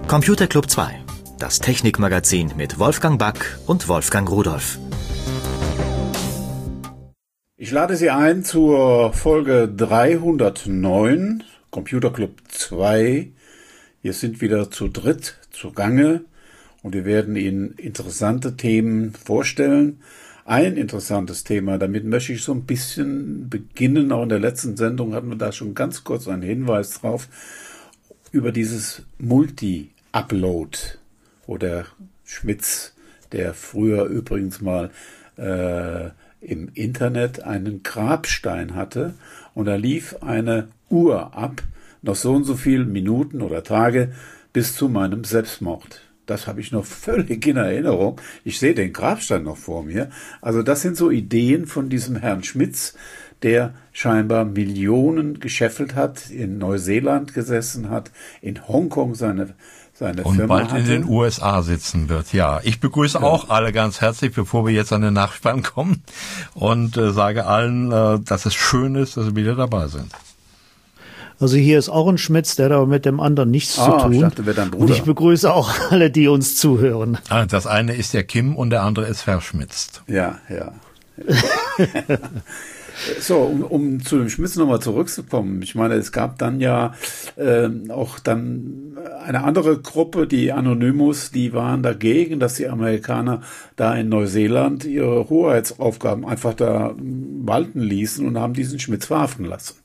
Computer Club 2, das Technikmagazin mit Wolfgang Back und Wolfgang Rudolph. Ich lade Sie ein zur Folge 309, Computer Club 2. Wir sind wieder zu dritt zugange und wir werden Ihnen interessante Themen vorstellen. Ein interessantes Thema, damit möchte ich so ein bisschen beginnen. Auch in der letzten Sendung hatten wir da schon ganz kurz einen Hinweis drauf, über dieses Multi-Upload, wo der Schmitz, der früher übrigens mal im Internet einen Grabstein hatte und da lief eine Uhr ab, noch so und so viele Minuten oder Tage bis zu meinem Selbstmord. Das habe ich noch völlig in Erinnerung. Ich sehe den Grabstein noch vor mir. Also das sind so Ideen von diesem Herrn Schmitz, der scheinbar Millionen gescheffelt hat, in Neuseeland gesessen hat, in Hongkong seine und Firma bald hatte. In den USA sitzen wird. Ja, ich begrüße auch alle ganz herzlich, bevor wir jetzt an den Nachspann kommen und sage allen, dass es schön ist, dass sie wieder dabei sind. Also hier ist auch ein Schmitz, der hat aber mit dem anderen nichts zu tun. Ich dachte, wäre dein Bruder. Und ich begrüße auch alle, die uns zuhören. Das eine ist der Kim und der andere ist verschmitzt. Ja. So, um zu dem Schmitz nochmal zurückzukommen. Ich meine, es gab dann ja auch dann eine andere Gruppe, die Anonymous, die waren dagegen, dass die Amerikaner da in Neuseeland ihre Hoheitsaufgaben einfach da walten ließen und haben diesen Schmitz verhaften lassen.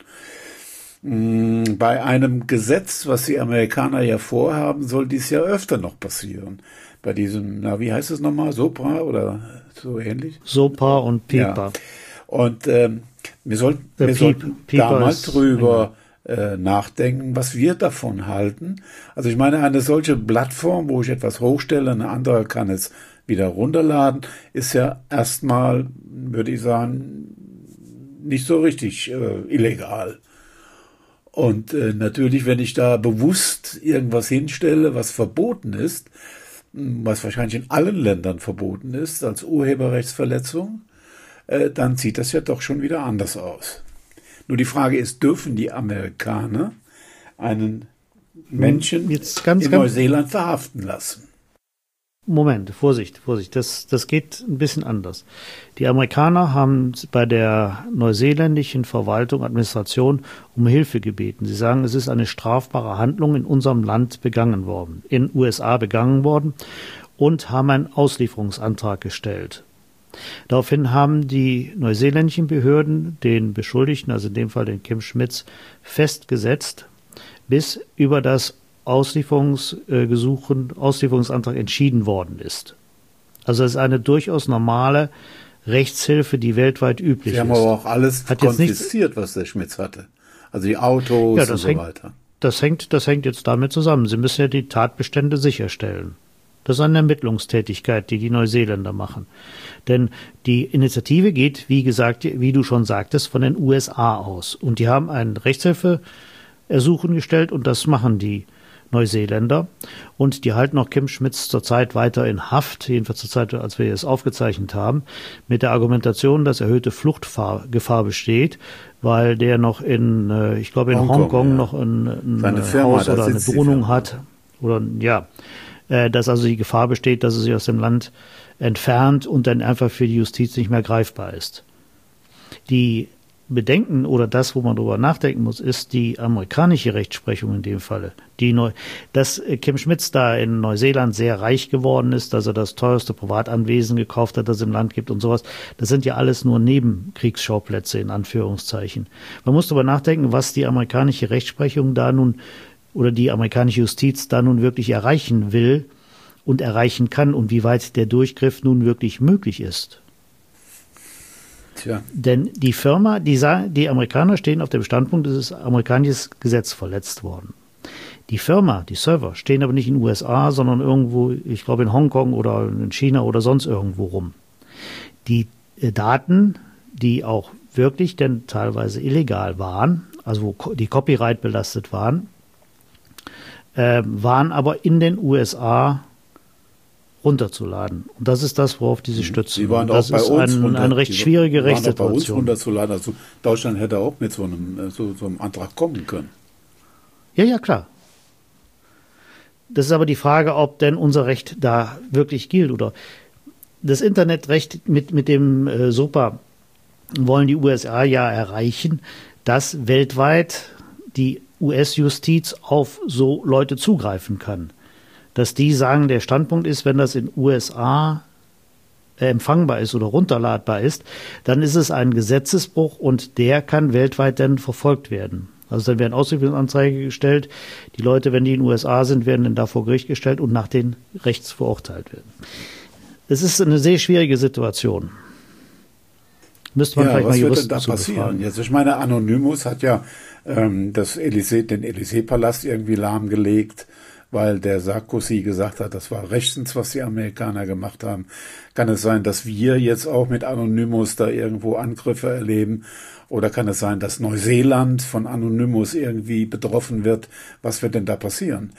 Bei einem Gesetz, was die Amerikaner ja vorhaben, soll dies ja öfter noch passieren. Bei diesem, wie heißt es nochmal, SOPA oder so ähnlich? SOPA und PIPA. Ja. Und wir sollten da mal drüber nachdenken, was wir davon halten. Also ich meine, eine solche Plattform, wo ich etwas hochstelle, eine andere kann es wieder runterladen, ist ja erstmal, würde ich sagen, nicht so richtig illegal. Und natürlich, wenn ich da bewusst irgendwas hinstelle, was verboten ist, was wahrscheinlich in allen Ländern verboten ist, als Urheberrechtsverletzung, dann sieht das ja doch schon wieder anders aus. Nur die Frage ist, dürfen die Amerikaner einen Menschen in Neuseeland verhaften lassen? Moment, Vorsicht, das geht ein bisschen anders. Die Amerikaner haben bei der neuseeländischen Verwaltung, Administration um Hilfe gebeten. Sie sagen, es ist eine strafbare Handlung in unserem Land begangen worden, in USA begangen worden und haben einen Auslieferungsantrag gestellt. Daraufhin haben die neuseeländischen Behörden den Beschuldigten, also in dem Fall den Kim Schmitz, festgesetzt, bis über das Auslieferungsantrag entschieden worden ist. Also es ist eine durchaus normale Rechtshilfe, die weltweit üblich ist. Sie haben aber auch alles konfisziert, was der Schmitz hatte. Also die Autos und so weiter. Das hängt jetzt damit zusammen. Sie müssen ja die Tatbestände sicherstellen. Das ist eine Ermittlungstätigkeit, die die Neuseeländer machen. Denn die Initiative geht, wie gesagt, wie du schon sagtest, von den USA aus. Und die haben ein Rechtshilfeersuchen gestellt und das machen die Neuseeländer. Und die halten auch Kim Schmitz zurzeit weiter in Haft, jedenfalls zur Zeit, als wir es aufgezeichnet haben, mit der Argumentation, dass erhöhte Fluchtgefahr besteht, weil der noch ich glaube in Hongkong noch ein Haus oder eine Wohnung hat. Oder dass also die Gefahr besteht, dass er sich aus dem Land entfernt und dann einfach für die Justiz nicht mehr greifbar ist. Die Bedenken oder das, wo man drüber nachdenken muss, ist die amerikanische Rechtsprechung in dem Falle. Dass Kim Schmitz da in Neuseeland sehr reich geworden ist, dass er das teuerste Privatanwesen gekauft hat, das es im Land gibt und sowas, das sind ja alles nur Nebenkriegsschauplätze in Anführungszeichen. Man muss darüber nachdenken, was die amerikanische Rechtsprechung da nun oder die amerikanische Justiz da nun wirklich erreichen will und erreichen kann und wie weit der Durchgriff nun wirklich möglich ist. Tja. Denn die Amerikaner stehen auf dem Standpunkt, es ist amerikanisches Gesetz verletzt worden. Die Server, stehen aber nicht in den USA, sondern irgendwo, ich glaube in Hongkong oder in China oder sonst irgendwo rum. Die Daten, die auch wirklich denn teilweise illegal waren, also wo die Copyright belastet waren aber in den USA runterzuladen. Und das ist das, worauf diese stützen. Die waren das auch bei ist uns eine recht schwierige Rechtssituation. Bei uns runterzuladen. Also Deutschland hätte auch mit so einem Antrag kommen können. Ja, klar. Das ist aber die Frage, ob denn unser Recht da wirklich gilt. Oder das Internetrecht mit dem SOPA wollen die USA ja erreichen, dass weltweit die US-Justiz auf so Leute zugreifen kann. Dass die sagen, der Standpunkt ist, wenn das in USA empfangbar ist oder runterladbar ist, dann ist es ein Gesetzesbruch und der kann weltweit dann verfolgt werden. Also dann werden Ausrufungsanzeige gestellt. Die Leute, wenn die in den USA sind, werden dann da vor Gericht gestellt und nach den Rechts verurteilt werden. Es ist eine sehr schwierige Situation. Müsste man vielleicht mal Juristen was wird denn da passieren? Jetzt, ich meine, Anonymous hat ja den Élysée-Palast irgendwie lahmgelegt, weil der Sarkozy gesagt hat, das war rechtens, was die Amerikaner gemacht haben. Kann es sein, dass wir jetzt auch mit Anonymous da irgendwo Angriffe erleben? Oder kann es sein, dass Neuseeland von Anonymous irgendwie betroffen wird? Was wird denn da passieren?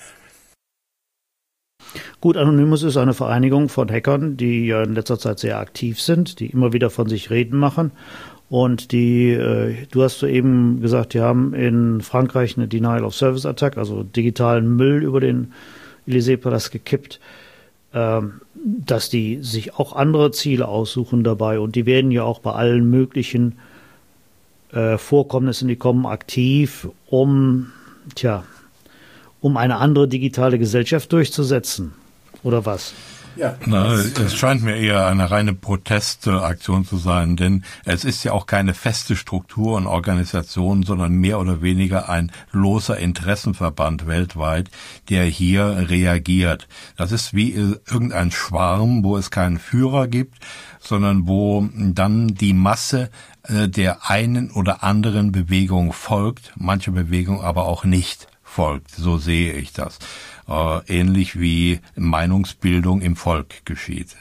Gut, Anonymous ist eine Vereinigung von Hackern, die ja in letzter Zeit sehr aktiv sind, die immer wieder von sich reden machen. Und du hast soeben gesagt, die haben in Frankreich eine Denial-of-Service-Attack, also digitalen Müll über den Élysée-Palast gekippt, dass die sich auch andere Ziele aussuchen dabei. Und die werden ja auch bei allen möglichen Vorkommnissen, die kommen, aktiv, um eine andere digitale Gesellschaft durchzusetzen. Oder was? Ja. Na, es scheint mir eher eine reine Protestaktion zu sein, denn es ist ja auch keine feste Struktur und Organisation, sondern mehr oder weniger ein loser Interessenverband weltweit, der hier reagiert. Das ist wie irgendein Schwarm, wo es keinen Führer gibt, sondern wo dann die Masse der einen oder anderen Bewegung folgt, manche Bewegung aber auch nicht folgt. So sehe ich das. Ähnlich wie Meinungsbildung im Volk geschieht.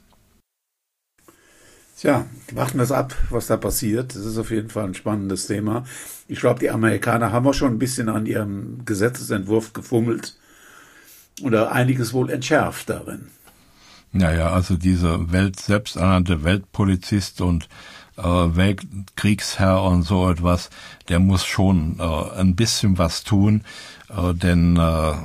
Tja, warten wir es ab, was da passiert. Das ist auf jeden Fall ein spannendes Thema. Ich glaube, die Amerikaner haben auch schon ein bisschen an ihrem Gesetzesentwurf gefummelt oder einiges wohl entschärft darin. Naja, also dieser selbsternannte Weltpolizist und Weltkriegsherr und so etwas, der muss schon ein bisschen was tun, denn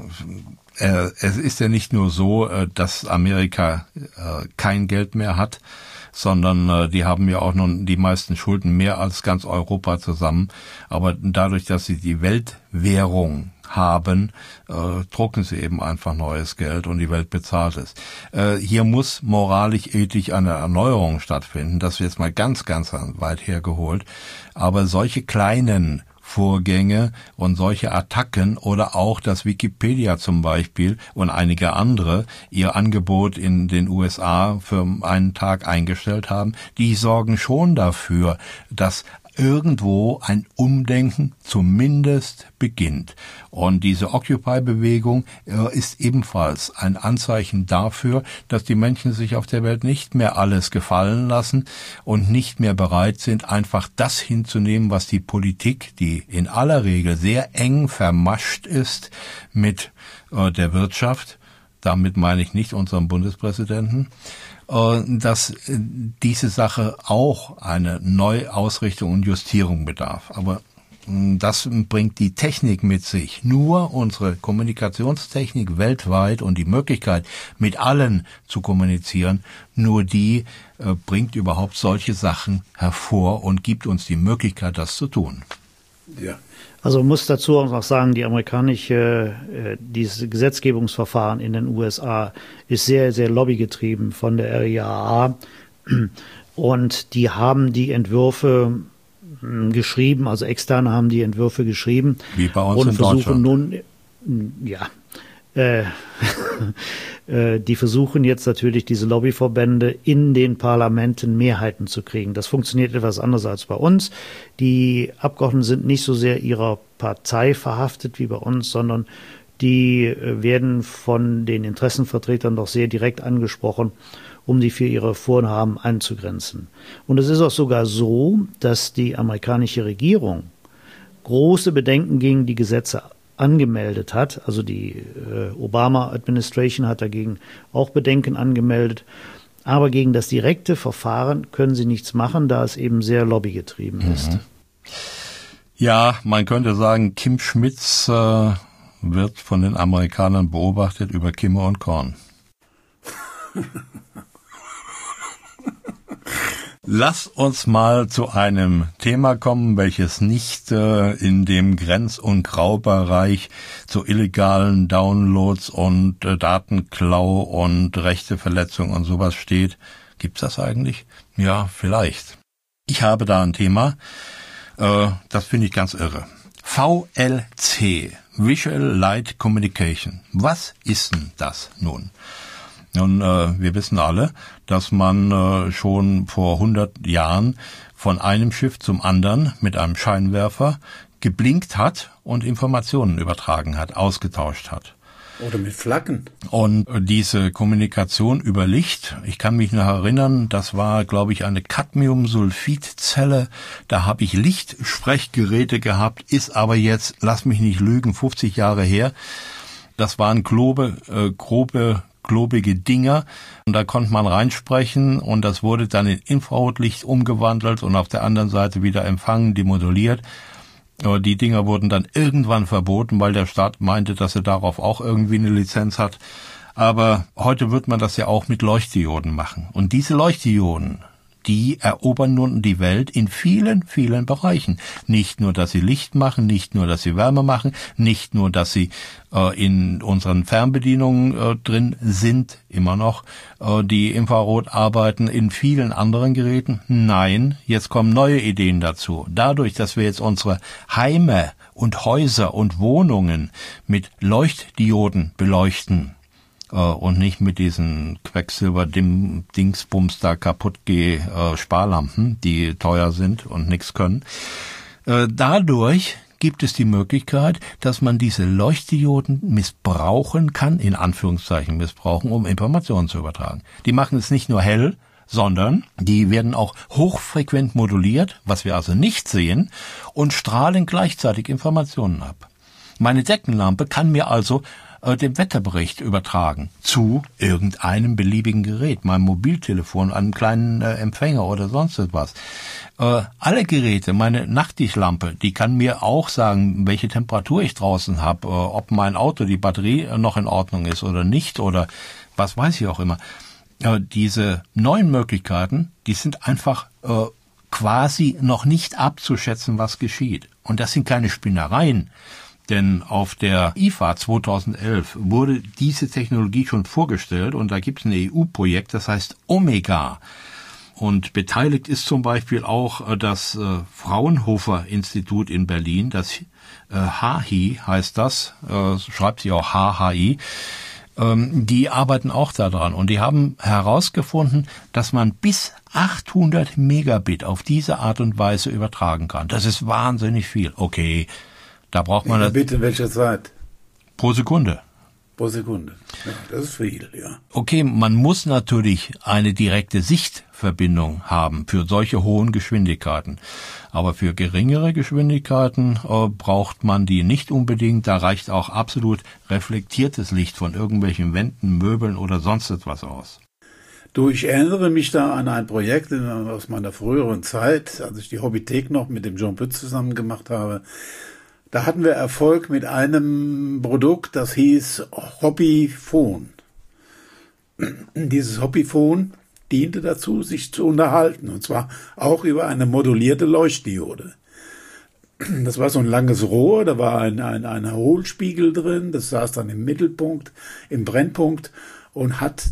es ist ja nicht nur so, dass Amerika kein Geld mehr hat, sondern die haben ja auch nun die meisten Schulden mehr als ganz Europa zusammen. Aber dadurch, dass sie die Weltwährung haben, drucken sie eben einfach neues Geld und die Welt bezahlt es. Hier muss moralisch-ethisch eine Erneuerung stattfinden. Das ist jetzt mal ganz, ganz weit hergeholt. Aber solche kleinen Vorgänge und solche Attacken oder auch, dass Wikipedia zum Beispiel und einige andere ihr Angebot in den USA für einen Tag eingestellt haben, die sorgen schon dafür, dass irgendwo ein Umdenken zumindest beginnt. Und diese Occupy-Bewegung ist ebenfalls ein Anzeichen dafür, dass die Menschen sich auf der Welt nicht mehr alles gefallen lassen und nicht mehr bereit sind, einfach das hinzunehmen, was die Politik, die in aller Regel sehr eng vermascht ist mit der Wirtschaft, damit meine ich nicht unseren Bundespräsidenten, dass diese Sache auch eine Neuausrichtung und Justierung bedarf. Aber das bringt die Technik mit sich. Nur unsere Kommunikationstechnik weltweit und die Möglichkeit, mit allen zu kommunizieren, nur die bringt überhaupt solche Sachen hervor und gibt uns die Möglichkeit, das zu tun. Ja. Also man muss dazu auch noch sagen, dieses Gesetzgebungsverfahren in den USA ist sehr, sehr lobbygetrieben von der RIAA und die haben die Entwürfe geschrieben, also Externe haben die Entwürfe geschrieben. Wie bei uns und in versuchen Deutschland. Die versuchen jetzt natürlich, diese Lobbyverbände in den Parlamenten Mehrheiten zu kriegen. Das funktioniert etwas anders als bei uns. Die Abgeordneten sind nicht so sehr ihrer Partei verhaftet wie bei uns, sondern die werden von den Interessenvertretern doch sehr direkt angesprochen, um die für ihre Vorhaben einzugrenzen. Und es ist auch sogar so, dass die amerikanische Regierung große Bedenken gegen die Gesetze angemeldet hat. Also die Obama-Administration hat dagegen auch Bedenken angemeldet. Aber gegen das direkte Verfahren können sie nichts machen, da es eben sehr lobbygetrieben ist. Ja, man könnte sagen, Kim Schmidts wird von den Amerikanern beobachtet über Kimme und Korn. Lass uns mal zu einem Thema kommen, welches nicht in dem Grenz- und Graubereich zu illegalen Downloads und Datenklau und Rechteverletzung und sowas steht. Gibt's das eigentlich? Ja, vielleicht. Ich habe da ein Thema, das finde ich ganz irre. VLC, Visual Light Communication. Was ist denn das nun? Nun, wir wissen alle, dass man schon vor 100 Jahren von einem Schiff zum anderen mit einem Scheinwerfer geblinkt hat und Informationen übertragen hat, ausgetauscht hat. Oder mit Flaggen. Und diese Kommunikation über Licht, ich kann mich noch erinnern, das war, glaube ich, eine Cadmiumsulfidzelle. Da habe ich Lichtsprechgeräte gehabt, ist aber jetzt, lass mich nicht lügen, 50 Jahre her. Das waren globige Dinger und da konnte man reinsprechen und das wurde dann in Infrarotlicht umgewandelt und auf der anderen Seite wieder empfangen, demoduliert. Die Dinger wurden dann irgendwann verboten, weil der Staat meinte, dass er darauf auch irgendwie eine Lizenz hat. Aber heute wird man das ja auch mit Leuchtdioden machen. Und diese Leuchtdioden, die erobern nun die Welt in vielen, vielen Bereichen. Nicht nur, dass sie Licht machen, nicht nur, dass sie Wärme machen, nicht nur, dass sie in unseren Fernbedienungen drin sind, immer noch, die Infrarot arbeiten in vielen anderen Geräten. Nein, jetzt kommen neue Ideen dazu. Dadurch, dass wir jetzt unsere Heime und Häuser und Wohnungen mit Leuchtdioden beleuchten, und nicht mit diesen Quecksilber-Dingsbums da Sparlampen, die teuer sind und nichts können. Dadurch gibt es die Möglichkeit, dass man diese Leuchtdioden missbrauchen kann, in Anführungszeichen missbrauchen, um Informationen zu übertragen. Die machen es nicht nur hell, sondern die werden auch hochfrequent moduliert, was wir also nicht sehen, und strahlen gleichzeitig Informationen ab. Meine Deckenlampe kann mir also den Wetterbericht übertragen zu irgendeinem beliebigen Gerät, meinem Mobiltelefon, einem kleinen Empfänger oder sonst etwas. Alle Geräte, meine Nachttischlampe, die kann mir auch sagen, welche Temperatur ich draußen habe, ob mein Auto, die Batterie noch in Ordnung ist oder nicht oder was weiß ich auch immer. Diese neuen Möglichkeiten, die sind einfach quasi noch nicht abzuschätzen, was geschieht. Und das sind keine Spinnereien. Denn auf der IFA 2011 wurde diese Technologie schon vorgestellt und da gibt es ein EU-Projekt, das heißt Omega. Und beteiligt ist zum Beispiel auch das Fraunhofer-Institut in Berlin, das HHI heißt das, schreibt sich auch HHI. Die arbeiten auch daran und die haben herausgefunden, dass man bis 800 Megabit auf diese Art und Weise übertragen kann. Das ist wahnsinnig viel. Okay. Da braucht man Megabit in welcher Zeit? Pro Sekunde. Pro Sekunde. Ja, das ist viel, ja. Okay, man muss natürlich eine direkte Sichtverbindung haben für solche hohen Geschwindigkeiten. Aber für geringere Geschwindigkeiten braucht man die nicht unbedingt. Da reicht auch absolut reflektiertes Licht von irgendwelchen Wänden, Möbeln oder sonst etwas aus. Du, ich erinnere mich da an ein Projekt aus meiner früheren Zeit, als ich die Hobbythek noch mit dem John Pütz zusammen gemacht habe. Da hatten wir Erfolg mit einem Produkt, das hieß Hobbyphone. Dieses Hobbyphone diente dazu, sich zu unterhalten, und zwar auch über eine modulierte Leuchtdiode. Das war so ein langes Rohr, da war ein Hohlspiegel drin, das saß dann im Mittelpunkt, im Brennpunkt und hat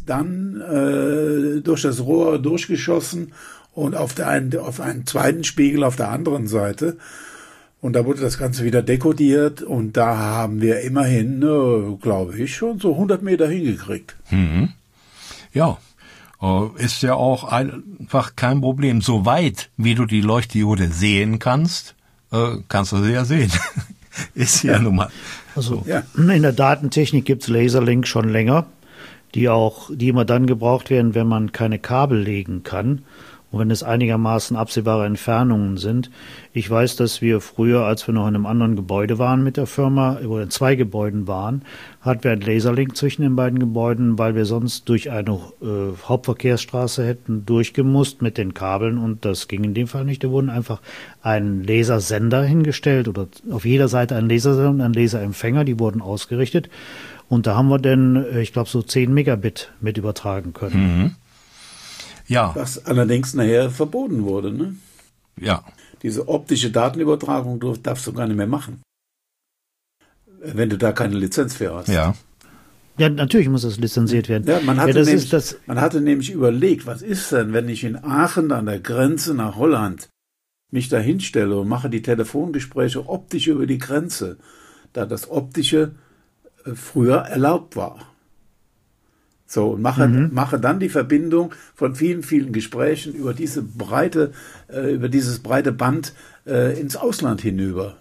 dann durch das Rohr durchgeschossen und auf einen zweiten Spiegel auf der anderen Seite. Und da wurde das Ganze wieder dekodiert und da haben wir immerhin, glaube ich, schon so 100 Meter hingekriegt. Mhm. Ja, ist ja auch einfach kein Problem. So weit, wie du die Leuchtdiode sehen kannst, kannst du sie ja sehen. Ist ja nun mal. Also ja. In der Datentechnik gibt's Laserlink schon länger, die immer dann gebraucht werden, wenn man keine Kabel legen kann. Und wenn es einigermaßen absehbare Entfernungen sind. Ich weiß, dass wir früher, als wir noch in einem anderen Gebäude waren mit der Firma, oder in 2 Gebäuden waren, hatten wir einen Laserlink zwischen den beiden Gebäuden, weil wir sonst durch eine Hauptverkehrsstraße hätten durchgemusst mit den Kabeln und das ging in dem Fall nicht. Da wurden einfach ein Lasersender hingestellt oder auf jeder Seite ein Lasersender und ein Laserempfänger, die wurden ausgerichtet. Und da haben wir dann, ich glaube, so 10 Megabit mit übertragen können. Mhm. Ja. Was allerdings nachher verboten wurde, ne? Ja. Diese optische Datenübertragung darfst du gar nicht mehr machen. Wenn du da keine Lizenz für hast. Ja. Ja, natürlich muss das lizenziert werden. Ja, man hatte nämlich überlegt, was ist denn, wenn ich in Aachen an der Grenze nach Holland mich da hinstelle und mache die Telefongespräche optisch über die Grenze, da das Optische früher erlaubt war. So, und mache dann die Verbindung von vielen, vielen Gesprächen über dieses breite Band ins Ausland hinüber.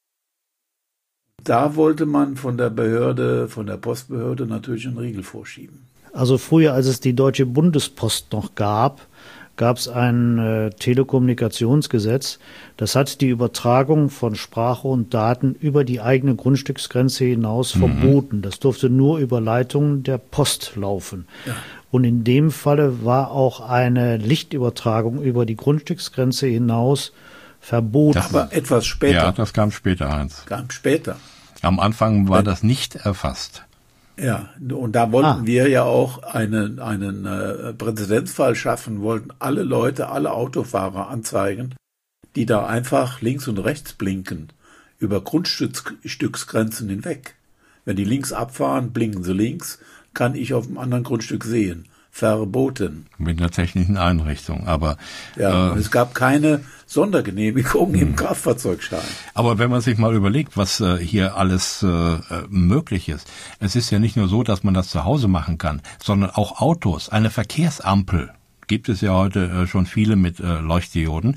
Da wollte man von der Postbehörde natürlich einen Riegel vorschieben. Also früher, als es die Deutsche Bundespost noch gab es ein Telekommunikationsgesetz, das hat die Übertragung von Sprache und Daten über die eigene Grundstücksgrenze hinaus verboten. Das durfte nur über Leitungen der Post laufen. Ja. Und in dem Falle war auch eine Lichtübertragung über die Grundstücksgrenze hinaus verboten. Aber etwas später. Ja, das kam später, Heinz. Kam später. Am Anfang war das nicht erfasst. Ja, und da wollten wir ja auch einen Präzedenzfall schaffen, wollten alle Leute, alle Autofahrer anzeigen, die da einfach links und rechts blinken, über Grundstücksgrenzen hinweg. Wenn die links abfahren, blinken sie links, kann ich auf dem anderen Grundstück sehen. Verboten. Mit einer technischen Einrichtung, aber es gab keine Sondergenehmigung im Kraftfahrzeugschein. Aber wenn man sich mal überlegt, was hier alles möglich ist, es ist ja nicht nur so, dass man das zu Hause machen kann, sondern auch Autos, eine Verkehrsampel. Gibt es ja heute schon viele mit Leuchtdioden,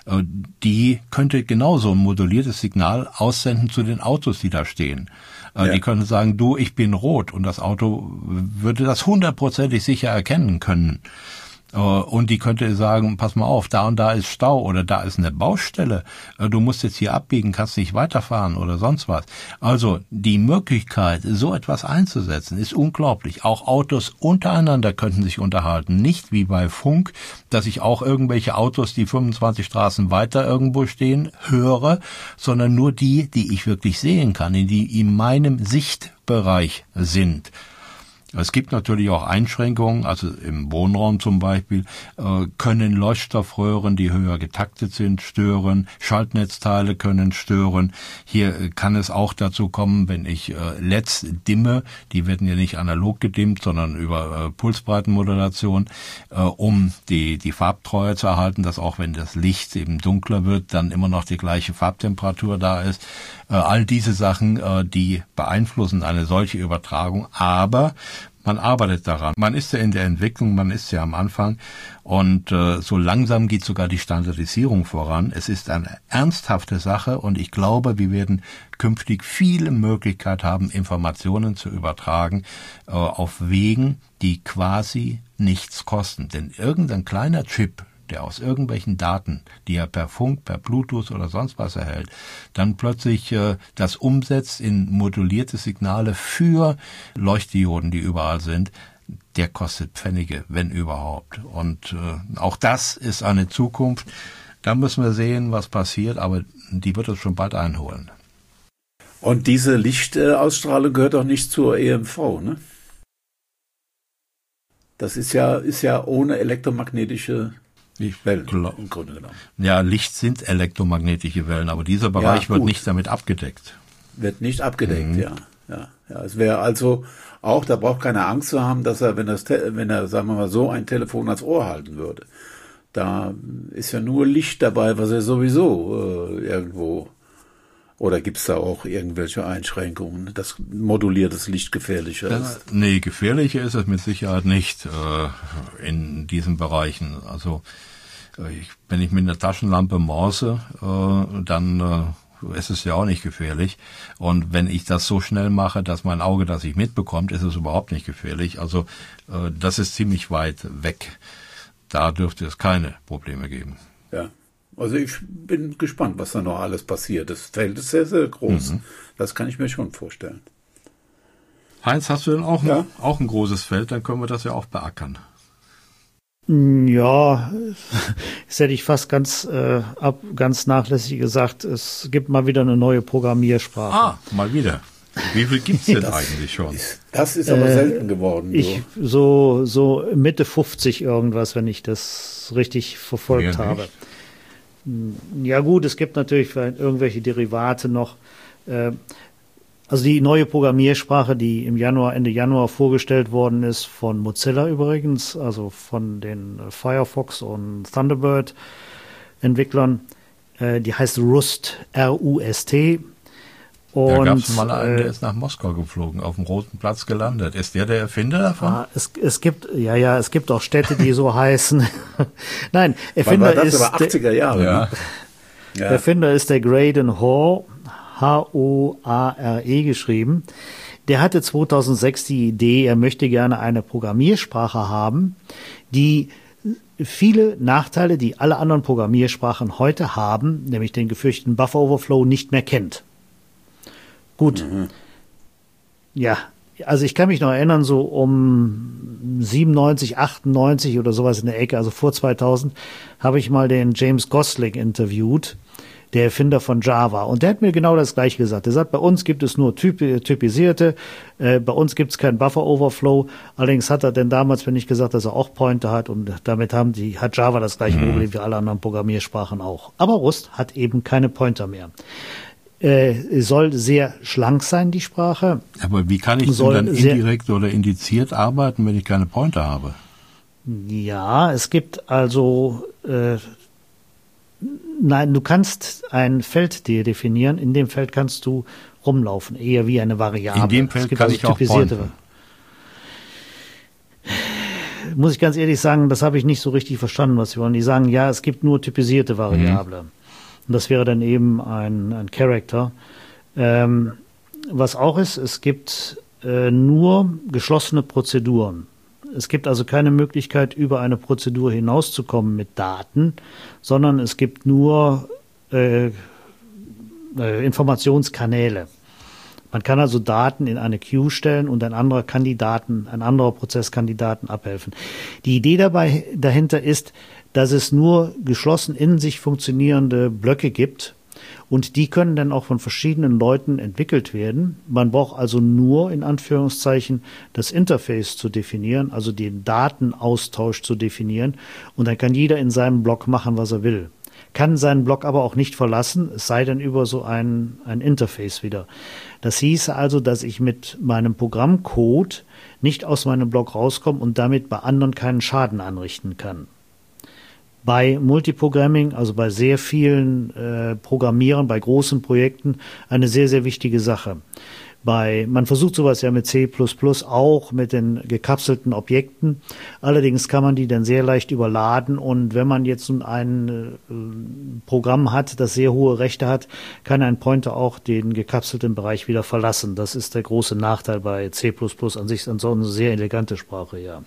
die könnte genauso ein moduliertes Signal aussenden zu den Autos, die da stehen. Ja. Die können sagen, du, ich bin rot, und das Auto würde das 100%ig sicher erkennen können. Und die könnte sagen, pass mal auf, da und da ist Stau oder da ist eine Baustelle, du musst jetzt hier abbiegen, kannst nicht weiterfahren oder sonst was. Also die Möglichkeit, so etwas einzusetzen, ist unglaublich. Auch Autos untereinander könnten sich unterhalten. Nicht wie bei Funk, dass ich auch irgendwelche Autos, die 25 Straßen weiter irgendwo stehen, höre, sondern nur die ich wirklich sehen kann, die in meinem Sichtbereich sind. Es gibt natürlich auch Einschränkungen, also im Wohnraum zum Beispiel, können Leuchtstoffröhren, die höher getaktet sind, stören, Schaltnetzteile können stören. Hier kann es auch dazu kommen, wenn ich LEDs dimme, die werden ja nicht analog gedimmt, sondern über Pulsbreitenmodulation, um die Farbtreue zu erhalten, dass auch wenn das Licht eben dunkler wird, dann immer noch die gleiche Farbtemperatur da ist. All diese Sachen, die beeinflussen eine solche Übertragung, aber man arbeitet daran. Man ist ja in der Entwicklung, man ist ja am Anfang, und so langsam geht sogar die Standardisierung voran. Es ist eine ernsthafte Sache, und ich glaube, wir werden künftig viele Möglichkeiten haben, Informationen zu übertragen auf Wegen, die quasi nichts kosten. Denn irgendein kleiner Chip, der aus irgendwelchen Daten, die er per Funk, per Bluetooth oder sonst was erhält, dann plötzlich das umsetzt in modulierte Signale für Leuchtdioden, die überall sind, der kostet Pfennige, wenn überhaupt. Und auch das ist eine Zukunft. Da müssen wir sehen, was passiert, aber die wird uns schon bald einholen. Und diese Lichtausstrahlung gehört auch nicht zur EMV, ne? Das ist ja ohne elektromagnetische Wellen im Grunde genommen. Ja, Licht sind elektromagnetische Wellen, aber dieser Bereich wird nicht damit abgedeckt. Wird nicht abgedeckt, ja. Es wäre also auch, da braucht keiner Angst zu haben, dass er, wenn er, sagen wir mal so, ein Telefon ans Ohr halten würde. Da ist ja nur Licht dabei, was er sowieso irgendwo, oder gibt es da auch irgendwelche Einschränkungen, dass moduliertes Licht gefährlicher ist? Nee, gefährlicher ist es mit Sicherheit nicht in diesen Bereichen. Also wenn ich mit einer Taschenlampe morse, dann ist es ja auch nicht gefährlich. Und wenn ich das so schnell mache, dass mein Auge das nicht mitbekommt, ist es überhaupt nicht gefährlich. Also das ist ziemlich weit weg. Da dürfte es keine Probleme geben. Ja, also ich bin gespannt, was da noch alles passiert. Das Feld ist sehr, sehr groß. Das kann ich mir schon vorstellen. Heinz, hast du denn auch ein großes Feld? Dann können wir das ja auch beackern. Ja, das hätte ich fast ganz nachlässig gesagt. Es gibt mal wieder eine neue Programmiersprache. Mal wieder. Wie viel gibt's denn eigentlich schon? Das ist aber selten geworden. So Mitte 50 irgendwas, wenn ich das richtig verfolgt habe. Ja gut, es gibt natürlich irgendwelche Derivate noch. Also die neue Programmiersprache, die Ende Januar vorgestellt worden ist, von Mozilla übrigens, also von den Firefox und Thunderbird Entwicklern, die heißt Rust, R-U-S-T. Und, da gab es mal einen, der ist nach Moskau geflogen, auf dem Roten Platz gelandet. Ist der Erfinder davon? Es gibt auch Städte, die so heißen. Nein, Erfinder das ist aber 80er Jahre. Ja. Ja. Erfinder ist der Graydon Hoare, H-O-A-R-E geschrieben. Der hatte 2006 die Idee, er möchte gerne eine Programmiersprache haben, die viele Nachteile, die alle anderen Programmiersprachen heute haben, nämlich den gefürchteten Buffer Overflow, nicht mehr kennt. Gut. Ja, also ich kann mich noch erinnern, so um 97, 98 oder sowas in der Ecke, also vor 2000, habe ich mal den James Gosling interviewt, der Erfinder von Java. Und der hat mir genau das Gleiche gesagt. Er sagt, bei uns gibt es nur typisierte, bei uns gibt es keinen Buffer Overflow. Allerdings hat er denn damals, wenn ich gesagt, dass er auch Pointer hat, und damit hat Java das gleiche Problem wie alle anderen Programmiersprachen auch. Aber Rust hat eben keine Pointer mehr. Soll sehr schlank sein, die Sprache. Aber wie kann ich denn dann indirekt oder indiziert arbeiten, wenn ich keine Pointer habe? Ja, es gibt also, du kannst ein Feld dir definieren, in dem Feld kannst du rumlaufen, eher wie eine Variable. In dem Feld kann ich auch pointen. Muss ich ganz ehrlich sagen, das habe ich nicht so richtig verstanden, was sie wollen. Die sagen, ja, es gibt nur typisierte Variable. Und das wäre dann eben ein Character. Was auch ist, es gibt nur geschlossene Prozeduren. Es gibt also keine Möglichkeit, über eine Prozedur hinauszukommen mit Daten, sondern es gibt nur Informationskanäle. Man kann also Daten in eine Queue stellen und ein anderer Prozess kann die Daten abhelfen. Die Idee dahinter ist, dass es nur geschlossen in sich funktionierende Blöcke gibt und die können dann auch von verschiedenen Leuten entwickelt werden. Man braucht also nur, in Anführungszeichen, das Interface zu definieren, also den Datenaustausch zu definieren, und dann kann jeder in seinem Block machen, was er will. Kann seinen Block aber auch nicht verlassen, es sei denn über so ein Interface wieder. Das hieße also, dass ich mit meinem Programmcode nicht aus meinem Block rauskomme und damit bei anderen keinen Schaden anrichten kann. Bei Multiprogramming, also bei sehr vielen Programmierern, bei großen Projekten, eine sehr, sehr wichtige Sache. Man versucht sowas ja mit C++ auch, mit den gekapselten Objekten. Allerdings kann man die dann sehr leicht überladen, und wenn man jetzt ein Programm hat, das sehr hohe Rechte hat, kann ein Pointer auch den gekapselten Bereich wieder verlassen. Das ist der große Nachteil bei C++ an sich, an so eine sehr elegante Sprache, ja.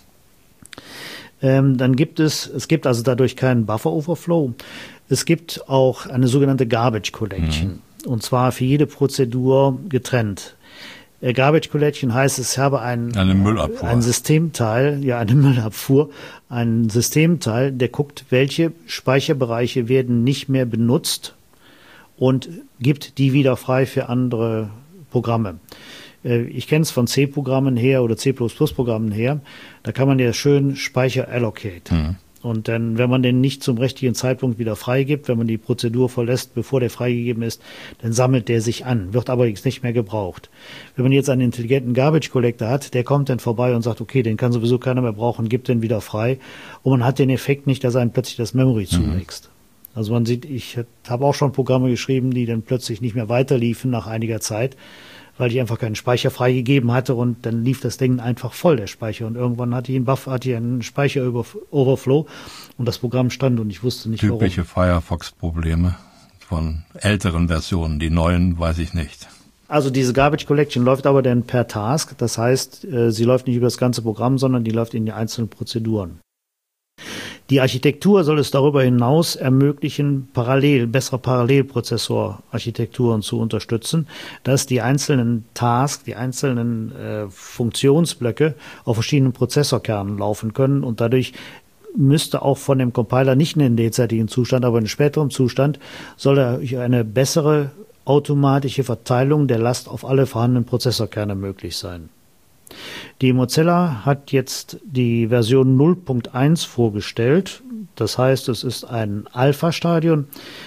Dann gibt es gibt also dadurch keinen Buffer Overflow. Es gibt auch eine sogenannte Garbage Collection. Und zwar für jede Prozedur getrennt. Garbage Collection heißt, ich habe ein Systemteil, eine Müllabfuhr, ein Systemteil, der guckt, welche Speicherbereiche werden nicht mehr benutzt und gibt die wieder frei für andere Programme. Ich kenne es von C-Programmen her oder C++-Programmen her, da kann man ja schön Speicher allocate. Und dann, wenn man den nicht zum richtigen Zeitpunkt wieder freigibt, wenn man die Prozedur verlässt, bevor der freigegeben ist, dann sammelt der sich an, wird aber jetzt nicht mehr gebraucht. Wenn man jetzt einen intelligenten Garbage Collector hat, der kommt dann vorbei und sagt, okay, den kann sowieso keiner mehr brauchen, gibt den wieder frei. Und man hat den Effekt nicht, dass einem plötzlich das Memory zuwächst. Also man sieht, ich habe auch schon Programme geschrieben, die dann plötzlich nicht mehr weiterliefen nach einiger Zeit, weil ich einfach keinen Speicher freigegeben hatte, und dann lief das Ding einfach voll, der Speicher. Und irgendwann hatte ich einen Speicher-Overflow und das Programm stand und ich wusste nicht, warum. Typische Firefox-Probleme von älteren Versionen, die neuen weiß ich nicht. Also diese Garbage Collection läuft aber dann per Task, das heißt, sie läuft nicht über das ganze Programm, sondern die läuft in die einzelnen Prozeduren. Die Architektur soll es darüber hinaus ermöglichen, bessere Parallelprozessorarchitekturen zu unterstützen, dass die einzelnen Tasks, die einzelnen Funktionsblöcke auf verschiedenen Prozessorkernen laufen können und dadurch müsste auch von dem Compiler nicht in den derzeitigen Zustand, aber in späterem Zustand soll er eine bessere automatische Verteilung der Last auf alle vorhandenen Prozessorkerne möglich sein. Die Mozilla hat jetzt die Version 0.1 vorgestellt. Das heißt, es ist ein Alpha-Stadion.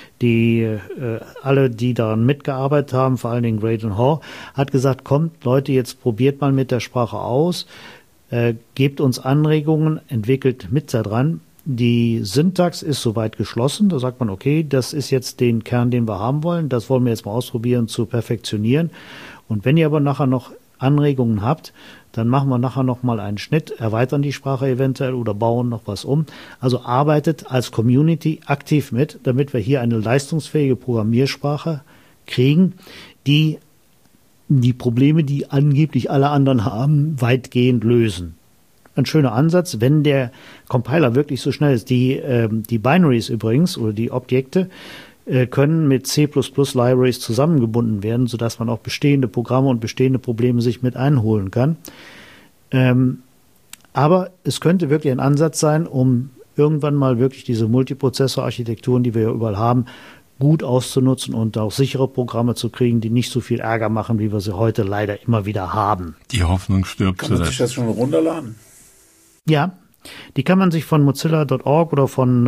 Alle, die daran mitgearbeitet haben, vor allen Dingen Graydon Hoare, hat gesagt, kommt Leute, jetzt probiert mal mit der Sprache aus, gebt uns Anregungen, entwickelt mit daran. Die Syntax ist soweit geschlossen. Da sagt man, okay, das ist jetzt den Kern, den wir haben wollen. Das wollen wir jetzt mal ausprobieren zu perfektionieren. Und wenn ihr aber nachher noch Anregungen habt, dann machen wir nachher noch mal einen Schnitt, erweitern die Sprache eventuell oder bauen noch was um. Also arbeitet als Community aktiv mit, damit wir hier eine leistungsfähige Programmiersprache kriegen, die die Probleme, die angeblich alle anderen haben, weitgehend lösen. Ein schöner Ansatz, wenn der Compiler wirklich so schnell ist. Die Binaries übrigens oder die Objekte können mit C++ Libraries zusammengebunden werden, sodass man auch bestehende Programme und bestehende Probleme sich mit einholen kann. Aber es könnte wirklich ein Ansatz sein, um irgendwann mal wirklich diese Multiprozessor-Architekturen, die wir ja überall haben, gut auszunutzen und auch sichere Programme zu kriegen, die nicht so viel Ärger machen, wie wir sie heute leider immer wieder haben. Die Hoffnung stirbt zuletzt. Kann man sich das schon runterladen? Ja, die kann man sich von mozilla.org oder von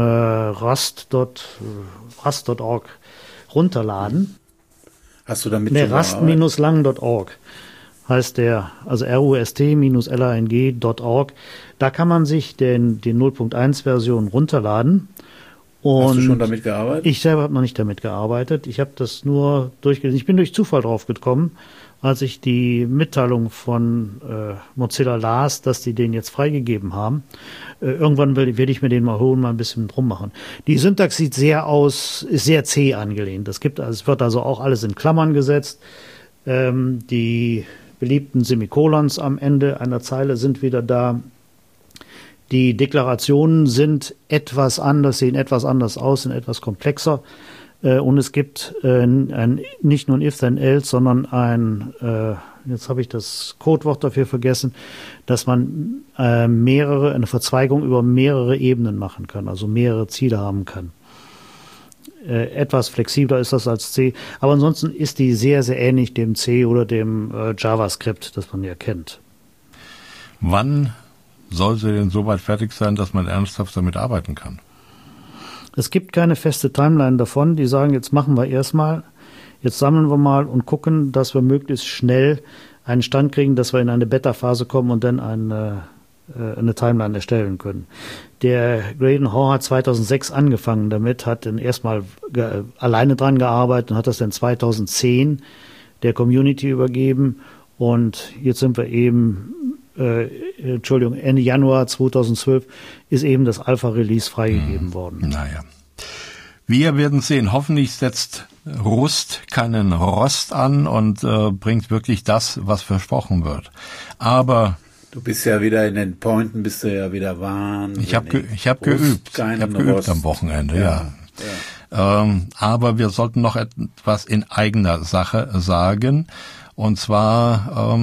rust.org runterladen. Hast du damit rust-lang.org heißt der, also rust-lang.org. Da kann man sich die 0.1-Version runterladen. Und hast du schon damit gearbeitet? Ich selber habe noch nicht damit gearbeitet. Ich habe das nur durchgelesen. Ich bin durch Zufall drauf gekommen, als ich die Mitteilung von Mozilla las, dass die den jetzt freigegeben haben. Irgendwann werde ich mir den mal holen, mal ein bisschen drum machen. Die Syntax sieht ist sehr C angelehnt. Es wird also auch alles in Klammern gesetzt. Die beliebten Semikolons am Ende einer Zeile sind wieder da. Die Deklarationen sind etwas anders, sehen etwas anders aus, sind etwas komplexer. Und es gibt nicht nur ein If then else, sondern jetzt habe ich das Codewort dafür vergessen, dass man eine Verzweigung über mehrere Ebenen machen kann, also mehrere Ziele haben kann. Etwas flexibler ist das als C, aber ansonsten ist die sehr, sehr ähnlich dem C oder dem JavaScript, das man ja kennt. Wann soll sie denn so weit fertig sein, dass man ernsthaft damit arbeiten kann? Es gibt keine feste Timeline davon. Die sagen, jetzt machen wir erstmal, jetzt sammeln wir mal und gucken, dass wir möglichst schnell einen Stand kriegen, dass wir in eine Beta-Phase kommen und dann eine Timeline erstellen können. Der Graydon Hoare hat 2006 angefangen damit, hat dann erstmal alleine dran gearbeitet und hat das dann 2010 der Community übergeben. Und jetzt sind wir eben Ende Januar 2012 ist eben das Alpha-Release freigegeben worden. Naja. Wir werden sehen. Hoffentlich setzt Rust keinen Rost an und bringt wirklich das, was versprochen wird. Aber du bist ja wieder in den Pointen, bist du ja wieder wahnsinnig. Ich hab geübt. Ich habe geübt am Wochenende, ja. Aber wir sollten noch etwas in eigener Sache sagen. Und zwar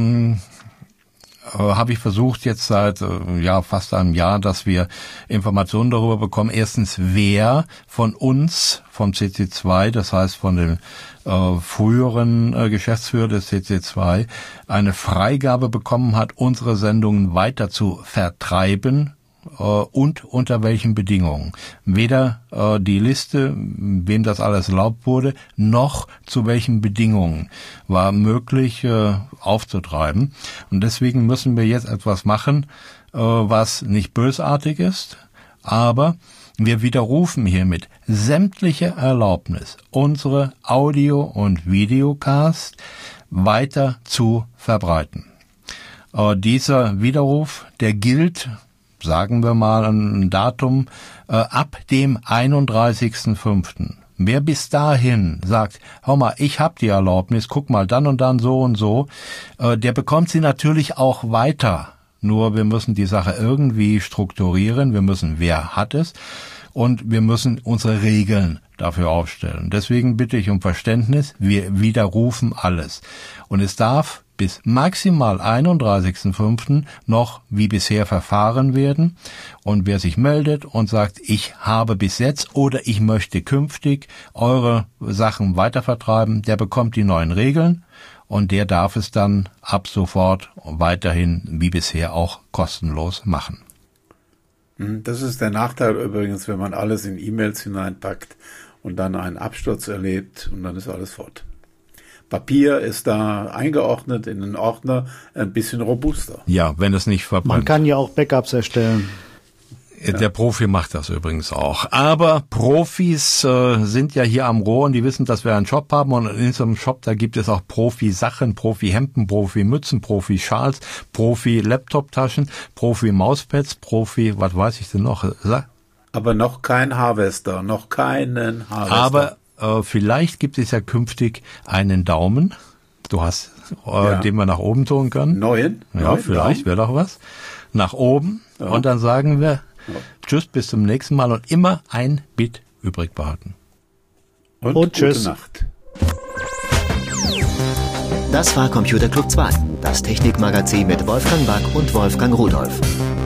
habe ich versucht jetzt seit fast einem Jahr, dass wir Informationen darüber bekommen. Erstens, wer von uns, vom CC2, das heißt von dem früheren Geschäftsführer des CC2, eine Freigabe bekommen hat, unsere Sendungen weiter zu vertreiben. Und unter welchen Bedingungen. Weder die Liste, wem das alles erlaubt wurde, noch zu welchen Bedingungen war möglich aufzutreiben. Und deswegen müssen wir jetzt etwas machen, was nicht bösartig ist, aber wir widerrufen hiermit sämtliche Erlaubnis, unsere Audio- und Videocast weiter zu verbreiten. Dieser Widerruf, der gilt, sagen wir mal ein Datum, ab dem 31.05. Wer bis dahin sagt, hör mal, ich hab die Erlaubnis, guck mal, dann und dann so und so, der bekommt sie natürlich auch weiter nur wir müssen die Sache irgendwie strukturieren, wir müssen, wer hat es, und wir müssen unsere Regeln dafür aufstellen. Deswegen bitte ich um Verständnis, wir widerrufen alles. Und es darf bis maximal 31.05. noch wie bisher verfahren werden. Und wer sich meldet und sagt, ich habe bis jetzt oder ich möchte künftig eure Sachen weitervertreiben, der bekommt die neuen Regeln und der darf es dann ab sofort weiterhin wie bisher auch kostenlos machen. Das ist der Nachteil übrigens, wenn man alles in E-Mails hineinpackt und dann einen Absturz erlebt und dann ist alles fort. Papier ist da eingeordnet in den Ordner ein bisschen robuster. Ja, wenn es nicht verbrennt. Man kann ja auch Backups erstellen. Der Profi macht das übrigens auch. Aber Profis sind ja hier am Rohr und die wissen, dass wir einen Shop haben. Und in so einem Shop, da gibt es auch Profi-Sachen, Profi-Hemden, Profi-Mützen, Profi-Schals, Profi-Laptop-Taschen, Profi-Mauspads, Profi, was weiß ich denn noch? Aber noch kein Harvester, noch keinen Harvester. Aber vielleicht gibt es ja künftig einen Daumen. Du hast, den wir nach oben tun können. Neuen? Ja, vielleicht wäre doch was. Nach oben. Ja. Und dann sagen wir, tschüss, bis zum nächsten Mal und immer ein Bit übrig behalten. Und tschüss. Gute Nacht. Das war Computer Club 2, das Technikmagazin mit Wolfgang Back und Wolfgang Rudolph.